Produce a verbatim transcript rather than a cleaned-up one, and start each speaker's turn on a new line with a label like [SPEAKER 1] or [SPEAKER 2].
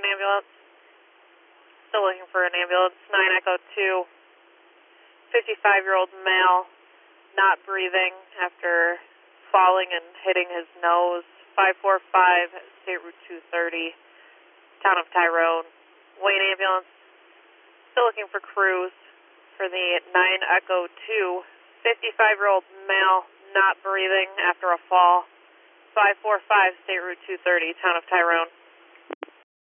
[SPEAKER 1] Wayne ambulance. Still looking for an ambulance. nine Echo two. fifty-five-year-old male, not breathing after falling and hitting his nose. five four five, State Route two thirty, town of Tyrone. Wayne ambulance. Still looking for crews for the nine Echo two. fifty-five-year-old male, not breathing after a fall. five four five, State Route two thirty, town of Tyrone.